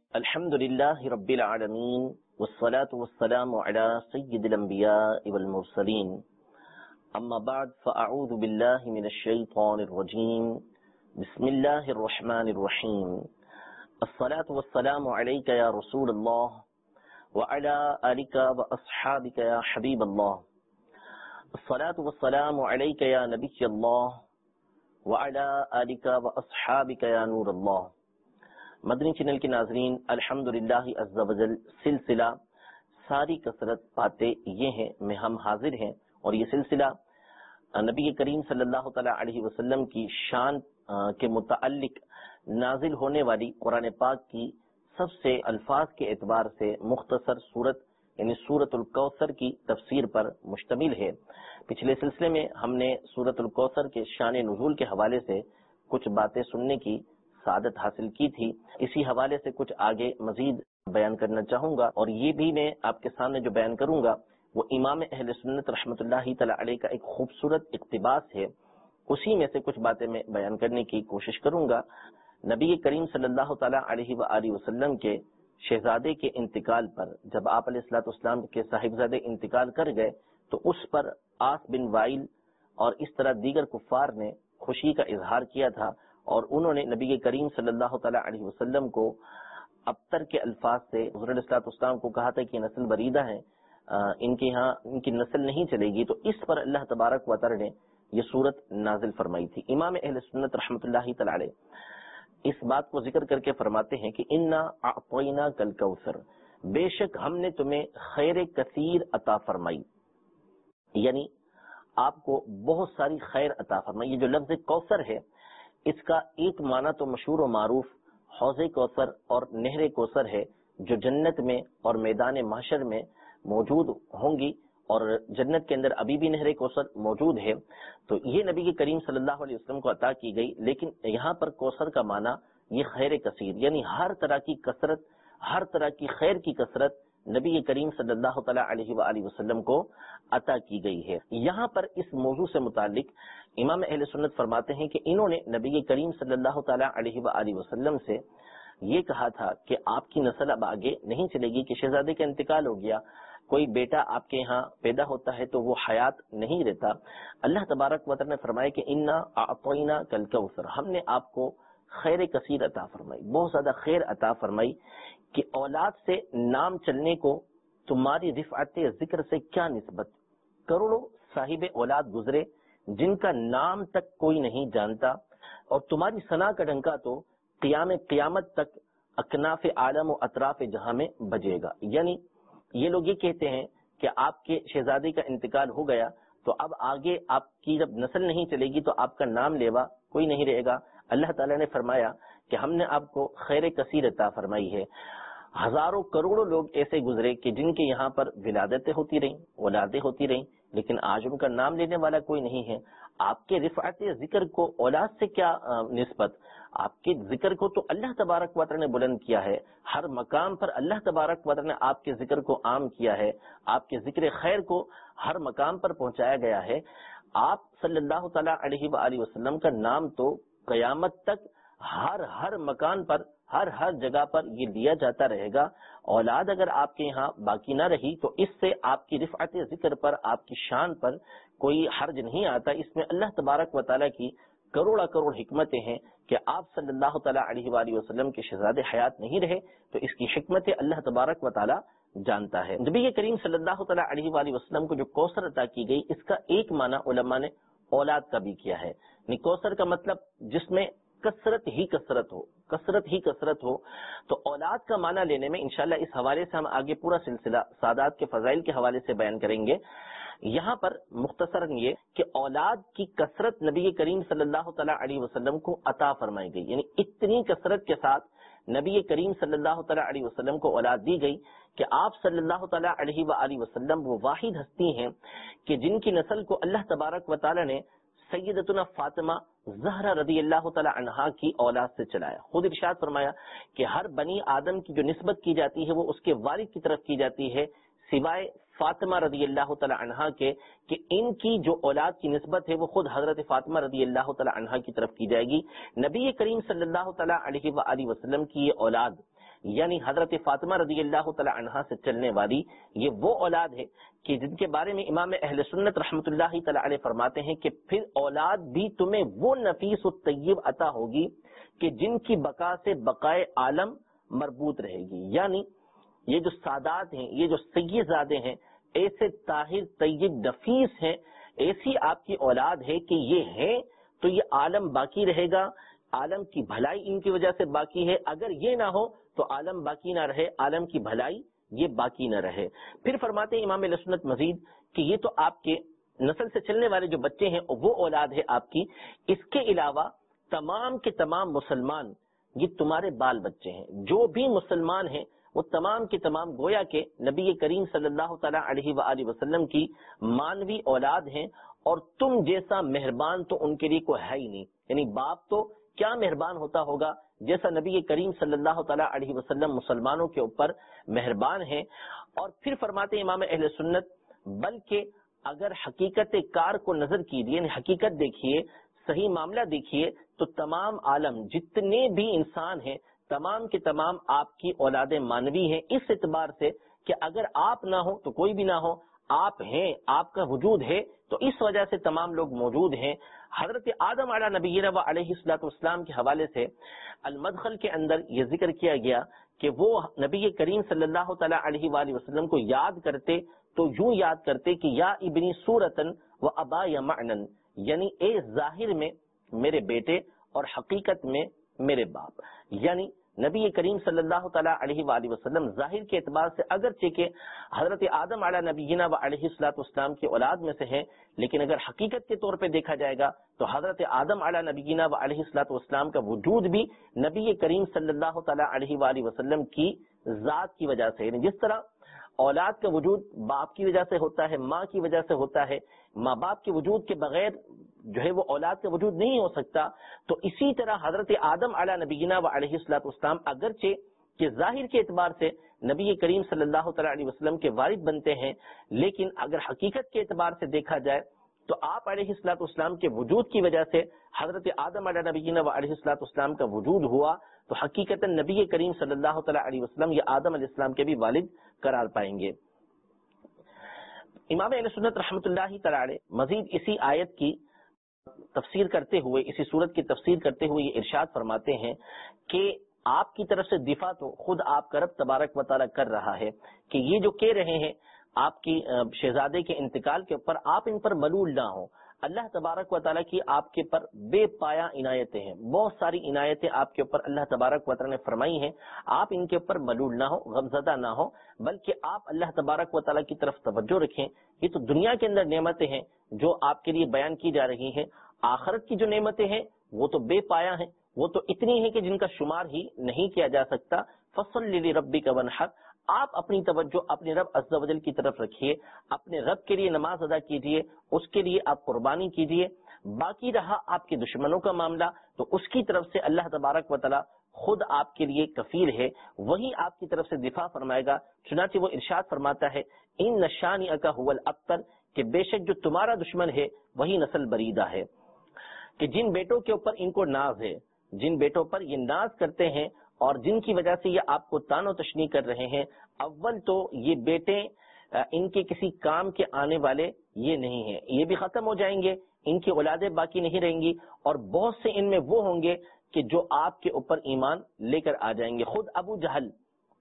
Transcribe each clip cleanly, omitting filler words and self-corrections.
الحمد لله رب العالمين والصلاة والسلام على سيد الأنبياء والمرسلين أما بعد فأعوذ بالله من الشيطان الرجيم بسم الله الرحمن الرحيم الصلاة والسلام عليك يا رسول الله وعلى آلك وأصحابك يا حبيب الله الصلاة والسلام عليك يا نبي الله وعلى آلك وأصحابك يا نور الله۔ مدنی چینل کے ناظرین، الحمدللہ عز و جل سلسلہ ساری کثرت باتیں یہ ہیں میں ہم حاضر ہیں، اور یہ سلسلہ نبی کریم صلی اللہ تعالی علیہ وسلم کی شان کے متعلق نازل ہونے والی قرآن پاک کی سب سے الفاظ کے اعتبار سے مختصر سورت یعنی سورۃ الکوثر کی تفسیر پر مشتمل ہے۔ پچھلے سلسلے میں ہم نے سورۃ الکوثر کے شان نزول کے حوالے سے کچھ باتیں سننے کی سعادت حاصل کی تھی، اسی حوالے سے کچھ آگے مزید بیان کرنا چاہوں گا، اور یہ بھی میں آپ کے سامنے جو بیان کروں گا وہ امام اہل سنت رحمۃ اللہ تعالی علیہ کا ایک خوبصورت اقتباس ہے، اسی میں سے کچھ باتیں میں بیان کرنے کی کوشش کروں گا۔ نبی کریم صلی اللہ تعالی علیہ وآلہ وسلم کے شہزادے کے انتقال پر جب آپ علیہ الصلوۃ والسلام کے صاحبزادے انتقال کر گئے تو اس پر عاص بن وائل اور اس طرح دیگر کفار نے خوشی کا اظہار کیا تھا، اور انہوں نے نبی کریم صلی اللہ تعالی علیہ وسلم کو ابتر کے الفاظ سے حضور علیہ الصلوۃ والسلام کو کہا تھا کہ یہ نسل بریدہ ہیں، ان کے ہاں ان کی نسل نہیں چلے گی، تو اس پر اللہ تبارک و تعالی نے یہ صورت نازل فرمائی تھی۔ امام اہل سنت رحمۃ اللہ تعالی علیہ اس بات کو ذکر کر کے فرماتے ہیں کہ انا اعطیناک الکوثر، بے شک ہم نے تمہیں خیر کثیر عطا فرمائی، یعنی آپ کو بہت ساری خیر عطا فرمائی۔ یہ جو لفظ کوثر ہے اس کا ایک معنی تو مشہور و معروف حوض کوثر اور نہر کوثر ہے، جو جنت میں اور میدان محشر میں موجود ہوں گی، اور جنت کے اندر ابھی بھی نہر کوثر موجود ہے، تو یہ نبی کے کریم صلی اللہ علیہ وسلم کو عطا کی گئی۔ لیکن یہاں پر کوثر کا معنی یہ خیر کثیر، یعنی ہر طرح کی کثرت، ہر طرح کی خیر کی کثرت نبی کریم صلی اللہ تعالی علیہ وآلہ وسلم کو عطا کی گئی ہے۔ یہاں پر اس موضوع سے متعلق امام اہل سنت فرماتے ہیں کہ انہوں نے نبی کریم صلی اللہ تعالی علیہ وآلہ وسلم سے یہ کہا تھا کہ آپ کی نسل اب آگے نہیں چلے گی، کہ شہزادے کا انتقال ہو گیا، کوئی بیٹا آپ کے ہاں پیدا ہوتا ہے تو وہ حیات نہیں رہتا۔ اللہ تبارک و تعالی نے فرمایا کہ انا اعطیناک الکوثر، ہم نے آپ کو خیر کثیر عطا فرمائی، بہت زیادہ خیر عطا فرمائی، کہ اولاد سے نام چلنے کو تمہاری رفعت ذکر سے کیا نسبت؟ کروڑوں صاحب اولاد گزرے جن کا نام تک کوئی نہیں جانتا، اور تمہاری ثنا کا ڈنکا تو قیامت تک اکناف عالم و اطراف جہاں میں بجے گا۔ یعنی یہ لوگ یہ کہتے ہیں کہ آپ کے شہزادے کا انتقال ہو گیا تو اب آگے آپ کی جب نسل نہیں چلے گی تو آپ کا نام لیوا کوئی نہیں رہے گا۔ اللہ تعالیٰ نے فرمایا کہ ہم نے آپ کو خیر کثیر عطا فرمائی ہے۔ ہزاروں کروڑوں لوگ ایسے گزرے کہ جن کے یہاں پر ولادتیں ہوتی رہیں، اولادیں ہوتی رہیں، لیکن آج ان کا نام لینے والا کوئی نہیں ہے۔ آپ کے رفعت ذکر کو اولاد سے کیا نسبت؟ آپ کے ذکر کو تو اللہ تبارک و تعالی نے بلند کیا ہے، ہر مقام پر اللہ تبارک و تعالی نے آپ کے ذکر کو عام کیا ہے، آپ کے ذکر خیر کو ہر مقام پر پہنچایا گیا ہے۔ آپ صلی اللہ تعالی علیہ وآلہ وسلم کا نام تو قیامت تک ہر مکان پر، ہر جگہ پر یہ لیا جاتا رہے گا۔ اولاد اگر آپ کے یہاں باقی نہ رہی تو اس سے آپ کی رفعت ذکر پر، آپ کی شان پر کوئی حرج نہیں آتا۔ اس میں اللہ تبارک و تعالیٰ کی کروڑا کروڑ حکمتیں ہیں کہ آپ صلی اللہ تعالیٰ علیہ وآلہ وسلم کے شہزادے حیات نہیں رہے تو اس کی حکمتیں اللہ تبارک و تعالیٰ جانتا ہے۔ نبی کریم صلی اللہ تعالیٰ علیہ وآلہ وسلم کو جو کوثر عطا کی گئی، اس کا ایک معنی علماء نے اولاد کا بھی کیا ہے۔ کوثر کا مطلب جس میں کثرت ہی کثرت ہو، تو اولاد کا معنی لینے میں انشاءاللہ اس حوالے سے ہم آگے پورا سلسلہ سادات کے فضائل کے حوالے سے بیان کریں گے۔ یہاں پر مختصراً یہ کہ اولاد کی کثرت نبی کریم صلی اللہ تعالیٰ علیہ وسلم کو عطا فرمائی گئی، یعنی اتنی کثرت کے ساتھ نبی کریم صلی اللہ تعالیٰ علیہ وسلم کو اولاد دی گئی کہ آپ صلی اللہ تعالیٰ علیہ وآلہ وسلم وہ واحد ہستی ہیں کہ جن کی نسل کو اللہ تبارک و تعالیٰ نے سیدتنا فاطمہ زہرا رضی اللہ تعالی عنہا کی اولاد سے چلایا۔ خود ارشاد فرمایا کہ ہر بنی آدم کی جو نسبت کی جاتی ہے وہ اس کے والد کی طرف کی جاتی ہے، سوائے فاطمہ رضی اللہ تعالی عنہا کے، کہ ان کی جو اولاد کی نسبت ہے وہ خود حضرت فاطمہ رضی اللہ تعالی عنہا کی طرف کی جائے گی۔ نبی کریم صلی اللہ تعالی علیہ وآلہ وسلم کی یہ اولاد یعنی حضرت فاطمہ رضی اللہ تعالی عنہا سے چلنے والی یہ وہ اولاد ہے کہ جن کے بارے میں امام اہل سنت رحمۃ اللہ تعالی علیہ فرماتے ہیں کہ پھر اولاد بھی تمہیں وہ نفیس و طیب عطا ہوگی کہ جن کی بقا سے بقائے عالم مربوط رہے گی. یعنی یہ جو سادات ہیں، یہ جو سیدزادے ہیں، ایسے طاہر طیب نفیس ہیں، ایسی آپ کی اولاد ہے کہ یہ ہیں تو یہ عالم باقی رہے گا، عالم کی بھلائی ان کی وجہ سے باقی ہے. اگر یہ نہ ہو تو عالم باقی نہ رہے، عالم کی بھلائی یہ باقی نہ رہے. پھر فرماتے ہیں امام اہل سنت مزید کہ یہ تو آپ کے نسل سے چلنے والے جو بچے ہیں وہ اولاد ہے آپ کی. اس کے علاوہ تمام کے تمام مسلمان یہ تمہارے بال بچے ہیں. جو بھی مسلمان ہیں وہ تمام کے تمام گویا کے نبی کریم صلی اللہ تعالیٰ علیہ وآلہ وسلم کی مانوی اولاد ہیں، اور تم جیسا مہربان تو ان کے لیے کوئی ہے ہی نہیں. یعنی باپ تو کیا مہربان ہوتا ہوگا جیسا نبی کریم صلی اللہ تعالیٰ علیہ وسلم مسلمانوں کے اوپر مہربان ہیں. اور پھر فرماتے امام اہل سنت بلکہ اگر حقیقت کار کو نظر کیجیے، یعنی حقیقت دیکھیے، صحیح معاملہ دیکھیے، تو تمام عالم جتنے بھی انسان ہیں تمام کے تمام آپ کی اولاد مانوی ہیں، اس اعتبار سے کہ اگر آپ نہ ہو تو کوئی بھی نہ ہو، آپ ہیں، آپ کا وجود ہے تو اس وجہ سے تمام لوگ موجود ہیں. حضرت آدم علیہ نبینا و علیہ الصلوۃ والسلام کے حوالے سے المدخل کے اندر یہ ذکر کیا گیا کہ وہ نبی کریم صلی اللہ تعالیٰ علیہ وآلہ وسلم کو یاد کرتے تو یوں یاد کرتے کہ یا ابنی صورتن و ابا یا معنن، یعنی اے ظاہر میں میرے بیٹے اور حقیقت میں میرے باپ. یعنی نبی کریم صلی اللہ تعالیٰ علیہ وآلہ وسلم ظاہر کے اعتبار سے اگرچہ کہ حضرت آدم علیہ نبینا و علیہ الصلوۃ والسلام کی اولاد میں سے ہیں، لیکن اگر حقیقت کے طور پہ دیکھا جائے گا تو حضرت آدم علیہ نبینا و علیہ الصلوۃ والسلام کا وجود بھی نبی کریم صلی اللہ تعالیٰ علیہ وآلہ وسلم کی ذات کی وجہ سے، یعنی جس طرح اولاد کا وجود باپ کی وجہ سے ہوتا ہے، ماں کی وجہ سے ہوتا ہے، ماں باپ کے وجود کے بغیر جو ہے وہ اولاد کا وجود نہیں ہو سکتا، تو اسی طرح حضرت آدم علیہ نبینا و علیہ الصلوۃ والسلام اگرچہ کہ ظاہر کے اعتبار سے نبی کریم صلی اللہ تعالیٰ علیہ وسلم کے وارث بنتے ہیں، لیکن اگر حقیقت کے اعتبار سے دیکھا جائے تو آپ علیہ الصلوۃ والسلام کے وجود کی وجہ سے حضرت آدم علیہ نبینا و علیہ الصلوۃ والسلام کا وجود ہوا، تو حقیقت نبی کریم صلی اللہ تعالیٰ علیہ وسلم یا آدم علیہ السلام کے بھی والد قرار پائیں گے. امام اہل سنت رحمۃ اللہ تعالیٰ علیہ مزید اسی آیت کی تفسیر کرتے ہوئے، اسی صورت کی تفسیر کرتے ہوئے یہ ارشاد فرماتے ہیں کہ آپ کی طرف سے دفاع تو خود آپ کا رب تبارک و تعالیٰ کر رہا ہے کہ یہ جو کہہ رہے ہیں آپ کی شہزادے کے انتقال کے اوپر آپ ان پر ملول نہ ہوں. اللہ تبارک و تعالیٰ کی آپ کے پر بے پایا عنایتیں ہیں، بہت ساری عنایتیں آپ کے اوپر اللہ تبارک و تعالیٰ نے فرمائی ہیں. آپ ان کے اوپر ملول نہ ہو، غمزدہ نہ ہو، بلکہ آپ اللہ تبارک و تعالیٰ کی طرف توجہ رکھیں. یہ تو دنیا کے اندر نعمتیں ہیں جو آپ کے لیے بیان کی جا رہی ہیں. آخرت کی جو نعمتیں ہیں وہ تو بے پایا ہیں، وہ تو اتنی ہیں کہ جن کا شمار ہی نہیں کیا جا سکتا. فصل لربک وانحر، آپ اپنی توجہ اپنے رب عز و جل کی طرف رکھیے، اپنے رب کے لیے نماز ادا کیجیے، اس کے لیے آپ قربانی کیجیے. باقی رہا آپ کے دشمنوں کا معاملہ تو اس کی طرف سے اللہ تبارک و تعالی خود آپ کے لیے کفیل ہے، وہی آپ کی طرف سے دفاع فرمائے گا. چنانچہ وہ ارشاد فرماتا ہے ان شانئک هو الابتر، کہ بے شک جو تمہارا دشمن ہے وہی نسل بریدہ ہے. کہ جن بیٹوں کے اوپر ان کو ناز ہے، جن بیٹوں پر یہ ناز کرتے ہیں اور جن کی وجہ سے یہ آپ کو طعن و تشنیع کر رہے ہیں، اول تو یہ بیٹے ان کے کسی کام کے آنے والے یہ نہیں ہیں، یہ بھی ختم ہو جائیں گے، ان کی اولادیں باقی نہیں رہیں گی، اور بہت سے ان میں وہ ہوں گے کہ جو آپ کے اوپر ایمان لے کر آ جائیں گے. خود ابو جہل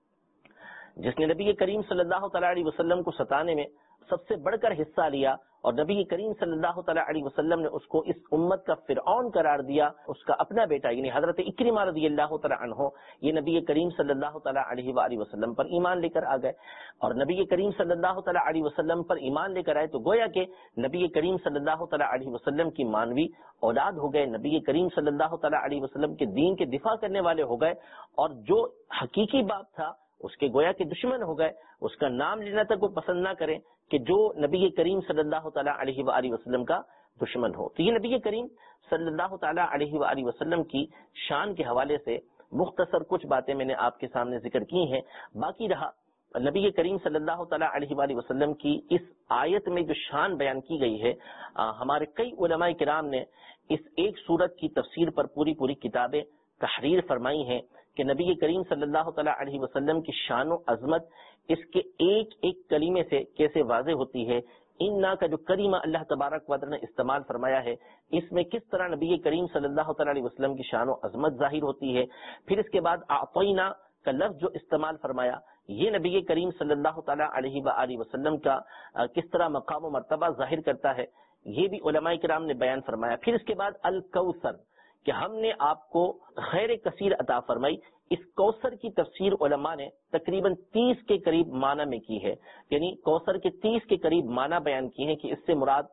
جس نے نبی کریم صلی اللہ تعالیٰ علیہ وسلم کو ستانے میں سب سے بڑھ کر حصہ لیا، اور نبی کریم صلی اللہ تعالیٰ علیہ وسلم نے اس کو اس امت کا فرعون قرار دیا، اس کا اپنا بیٹا یعنی حضرت اکرمہ رضی اللہ تعالیٰ عنہ، یہ نبی کریم صلی اللہ تعالیٰ علیہ وآلہ وسلم پر ایمان لے کر آ گئے. اور نبی کریم صلی اللہ تعالیٰ علیہ وسلم پر ایمان لے کر آئے تو گویا کہ نبی کریم صلی اللہ تعالیٰ علیہ وسلم کی مانوی اولاد ہو گئے، نبی کریم صلی اللہ تعالیٰ علیہ وسلم کے دین کے دفاع کرنے والے ہو گئے، اور جو حقیقی باپ تھا اس کے گویا کے دشمن ہو گئے. اس کا نام لینا تک وہ پسند نہ کریں کہ جو نبی کریم صلی اللہ تعالیٰ علیہ وآلہ وسلم کا دشمن ہو. تو یہ نبی کریم صلی اللہ تعالیٰ علیہ وآلہ وسلم کی شان کے حوالے سے مختصر کچھ باتیں میں نے آپ کے سامنے ذکر کی ہیں. باقی رہا نبی کریم صلی اللہ تعالیٰ علیہ وآلہ وسلم کی اس آیت میں جو شان بیان کی گئی ہے، ہمارے کئی علماء کرام نے اس ایک سورت کی تفسیر پر پوری کتابیں تحریر فرمائی ہیں کہ نبی کریم صلی اللہ تعالیٰ علیہ وسلم کی شان و عظمت اس کے ایک ایک کلمے سے کیسے واضح ہوتی ہے. انا کا جو کریمہ اللہ تبارک و تعالی نے استعمال فرمایا ہے، اس میں کس طرح نبی کریم صلی اللہ تعالیٰ علیہ وسلم کی شان و عظمت ظاہر ہوتی ہے. پھر اس کے بعد اعطینا کا لفظ جو استعمال فرمایا، یہ نبی کریم صلی اللہ تعالیٰ علیہ وآلہ وسلم کا کس طرح مقام و مرتبہ ظاہر کرتا ہے، یہ بھی علماء کرام نے بیان فرمایا. پھر اس کے بعد الکوثر، کہ ہم نے آپ کو خیر کثیر عطا فرمائی. اس کوثر کی تفسیر علماء نے تقریباً 30 کے قریب معنی میں کی ہے، یعنی کوثر کے 30 کے قریب معنی بیان کیے ہیں کہ اس سے مراد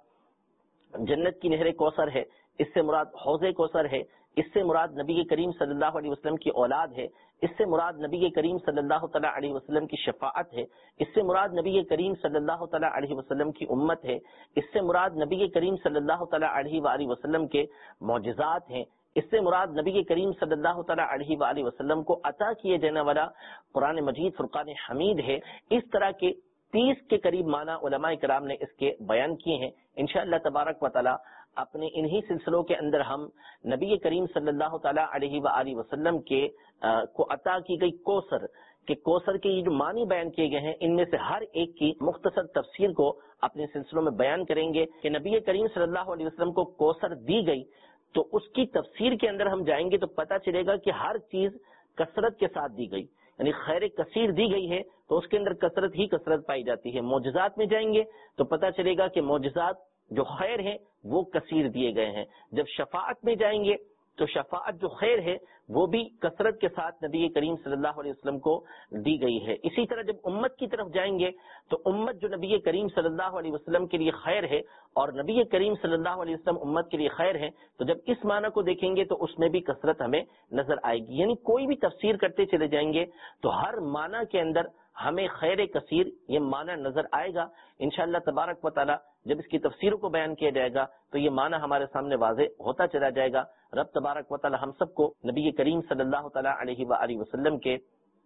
جنت کی نہر کوثر ہے، اس سے مراد حوض کوثر ہے، اس سے مراد نبی کریم صلی اللہ علیہ وسلم کی اولاد ہے، اس سے مراد نبی کریم صلی اللہ تعالیٰ علیہ وسلم کی شفاعت ہے، اس سے مراد نبی کریم صلی اللہ تعالیٰ علیہ وسلم کی امت ہے، اس سے مراد نبی کریم صلی اللہ تعالیٰ علیہ وآلہ وسلم کے معجزات ہیں، اس سے مراد نبی کریم صلی اللہ تعالیٰ علیہ وآلہ وسلم کو عطا کیے جانے والا قرآن مجید فرقان حمید ہے. اس طرح کے 30 کے قریب معنی علماء کرام نے اس کے بیان کیے ہیں. انشاءاللہ تبارک و تعالی اپنے انہی سلسلوں کے اندر ہم نبی کریم صلی اللہ تعالیٰ علیہ وآلہ وسلم کے کو عطا کی گئی کوثر کہ کوثر کے یہ جو معنی بیان کیے گئے ہیں، ان میں سے ہر ایک کی مختصر تفسیر کو اپنے سلسلوں میں بیان کریں گے. کہ نبی کریم صلی اللہ علیہ وسلم کو کوثر دی گئی تو اس کی تفسیر کے اندر ہم جائیں گے تو پتہ چلے گا کہ ہر چیز کثرت کے ساتھ دی گئی، یعنی خیر کثیر دی گئی ہے تو اس کے اندر کثرت ہی کثرت پائی جاتی ہے. معجزات میں جائیں گے تو پتہ چلے گا کہ معجزات جو خیر ہیں وہ کثیر دیے گئے ہیں. جب شفاعت میں جائیں گے تو شفاعت جو خیر ہے وہ بھی کثرت کے ساتھ نبی کریم صلی اللہ علیہ وسلم کو دی گئی ہے. اسی طرح جب امت کی طرف جائیں گے تو امت جو نبی کریم صلی اللہ علیہ وسلم کے لیے خیر ہے اور نبی کریم صلی اللہ علیہ وسلم امت کے لیے خیر ہے، تو جب اس معنی کو دیکھیں گے تو اس میں بھی کثرت ہمیں نظر آئے گی. یعنی کوئی بھی تفسیر کرتے چلے جائیں گے تو ہر معنی کے اندر ہمیں خیر کثیر یہ معنی نظر آئے گا. انشاءاللہ تبارک و تعالی جب اس کی تفسیروں کو بیان کیا جائے گا تو یہ معنی ہمارے سامنے واضح ہوتا چلا جائے گا. رب تبارک و تعالی ہم سب کو نبی کریم صلی اللہ تعالی علیہ وآلہ وسلم کے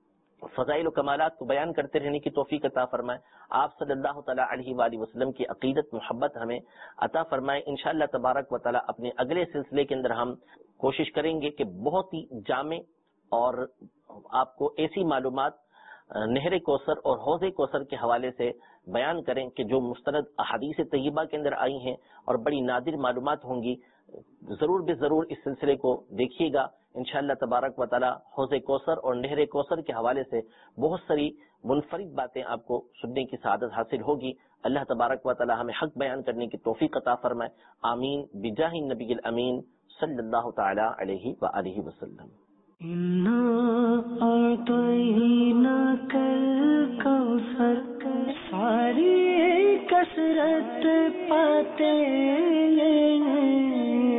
فضائل و کمالات کو بیان کرتے رہنے کی توفیق عطا فرمائے. آپ صلی اللہ تعالی علیہ وآلہ وسلم کی عقیدت محبت ہمیں عطا فرمائے. انشاءاللہ تبارک و تعالی اپنے اگلے سلسلے کے اندر ہم کوشش کریں گے کہ بہت ہی جامع اور آپ کو ایسی معلومات نہر کوثر اور حوض کوثر کے حوالے سے بیان کریں کہ جو مستند احادیث طیبہ کے اندر آئی ہیں اور بڑی نادر معلومات ہوں گی. ضرور بے ضرور اس سلسلے کو دیکھیے گا. انشاءاللہ تبارک و تعالی حوض کوثر اور نہر کوثر کے حوالے سے بہت ساری منفرد باتیں آپ کو سننے کی سعادت حاصل ہوگی. اللہ تبارک و تعالی ہمیں حق بیان کرنے کی توفیق عطا فرمائے. آمین بجاہ النبی الامین صلی اللہ تعالی علیہ وآلہ وسلم. ساری کثرت پاتے